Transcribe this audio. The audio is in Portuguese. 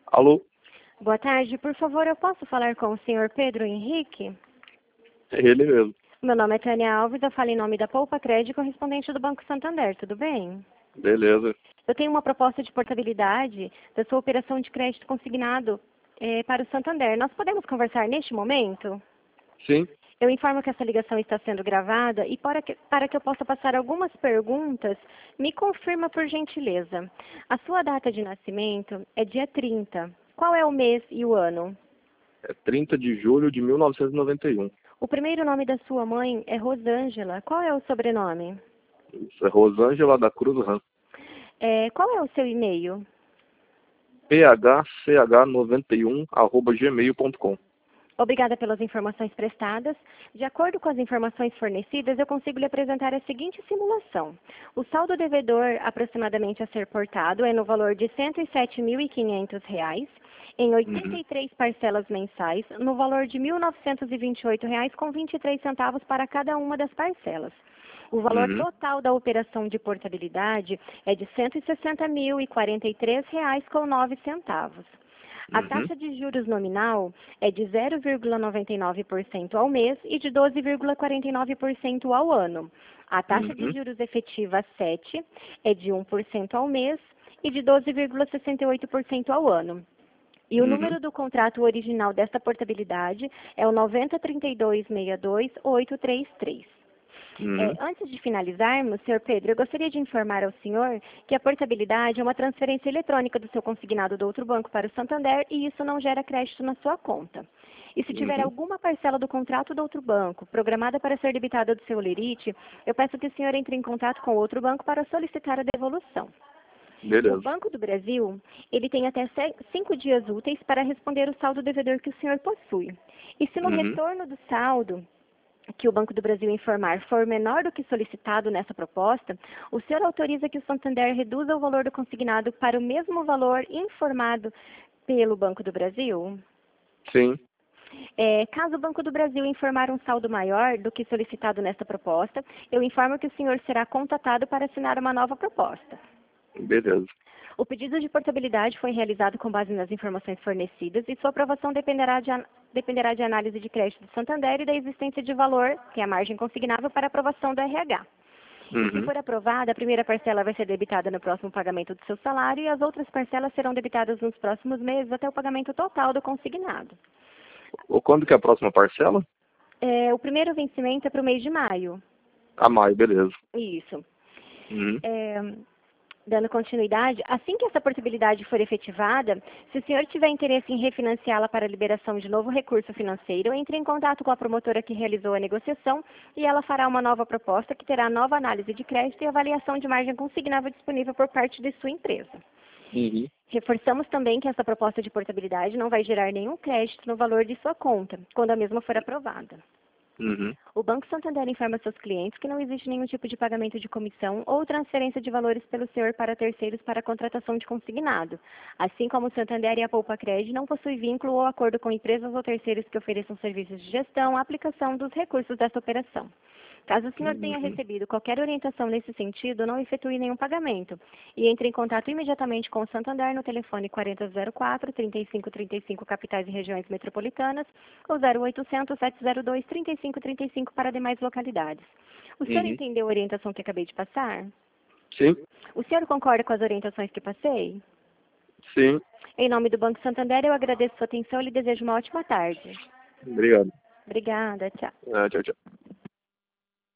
Alô? Boa tarde, por favor, eu posso falar com o senhor Pedro Henrique? É ele mesmo. Meu nome é Tânia Alves, eu falo em nome da Poupa Crédito, correspondente do Banco Santander, tudo bem? Beleza. Eu tenho uma proposta de portabilidade da sua operação de crédito consignado para o Santander. Nós podemos conversar neste momento? Sim. Eu informo que essa ligação está sendo gravada e para que eu possa passar algumas perguntas, me confirma por gentileza. A sua data de nascimento é dia 30. Qual é o mês e o ano? É 30 de julho de 1991. O primeiro nome da sua mãe é Rosângela. Qual é o sobrenome? Isso é Rosângela da Cruz Ram. Qual é o seu e-mail? phch91@gmail.com. Obrigada pelas informações prestadas. De acordo com as informações fornecidas, eu consigo lhe apresentar a seguinte simulação. O saldo devedor aproximadamente a ser portado é no valor de R$ 107.500, em 83 parcelas mensais, no valor de R$ 1.928,23 para cada uma das parcelas. O valor total da operação de portabilidade é de R$ 160.043,09. A taxa de juros nominal é de 0,99% ao mês e de 12,49% ao ano. A taxa de juros efetiva 7 é de 1% ao mês e de 12,68% ao ano. E o número do contrato original desta portabilidade é o 903262-833. Antes de finalizarmos, Sr. Pedro, eu gostaria de informar ao senhor que a portabilidade é uma transferência eletrônica do seu consignado do outro banco para o Santander e isso não gera crédito na sua conta. E se tiver alguma parcela do contrato do outro banco programada para ser debitada do seu Lerite, eu peço que o senhor entre em contato com o outro banco para solicitar a devolução. Beleza. O Banco do Brasil, ele tem até 5 dias úteis para responder o saldo devedor que o senhor possui. E se no retorno do saldo que o Banco do Brasil informar for menor do que solicitado nessa proposta, o senhor autoriza que o Santander reduza o valor do consignado para o mesmo valor informado pelo Banco do Brasil? Sim. Caso o Banco do Brasil informar um saldo maior do que solicitado nesta proposta, eu informo que o senhor será contatado para assinar uma nova proposta. Beleza. O pedido de portabilidade foi realizado com base nas informações fornecidas e sua aprovação dependerá de análise de crédito do Santander e da existência de valor, que é a margem consignável, para aprovação do RH. E se for aprovada, a primeira parcela vai ser debitada no próximo pagamento do seu salário e as outras parcelas serão debitadas nos próximos meses até o pagamento total do consignado. Quando que é a próxima parcela? O primeiro vencimento é para o mês de maio. Maio, beleza. Isso. Dando continuidade, assim que essa portabilidade for efetivada, se o senhor tiver interesse em refinanciá-la para liberação de novo recurso financeiro, entre em contato com a promotora que realizou a negociação e ela fará uma nova proposta que terá nova análise de crédito e avaliação de margem consignável disponível por parte de sua empresa. Reforçamos também que essa proposta de portabilidade não vai gerar nenhum crédito no valor de sua conta, quando a mesma for aprovada. O Banco Santander informa seus clientes que não existe nenhum tipo de pagamento de comissão ou transferência de valores pelo senhor para terceiros para a contratação de consignado. Assim como o Santander e a Poupa Crédito não possuem vínculo ou acordo com empresas ou terceiros que ofereçam serviços de gestão, aplicação dos recursos dessa operação. Caso o senhor tenha recebido qualquer orientação nesse sentido, não efetue nenhum pagamento e entre em contato imediatamente com o Santander no telefone 4004-3535 capitais e regiões metropolitanas ou 0800-702-3535 para demais localidades. O senhor entendeu a orientação que acabei de passar? Sim. O senhor concorda com as orientações que passei? Sim. Em nome do Banco Santander, eu agradeço sua atenção e lhe desejo uma ótima tarde. Obrigado. Obrigada, tchau. Tchau, tchau.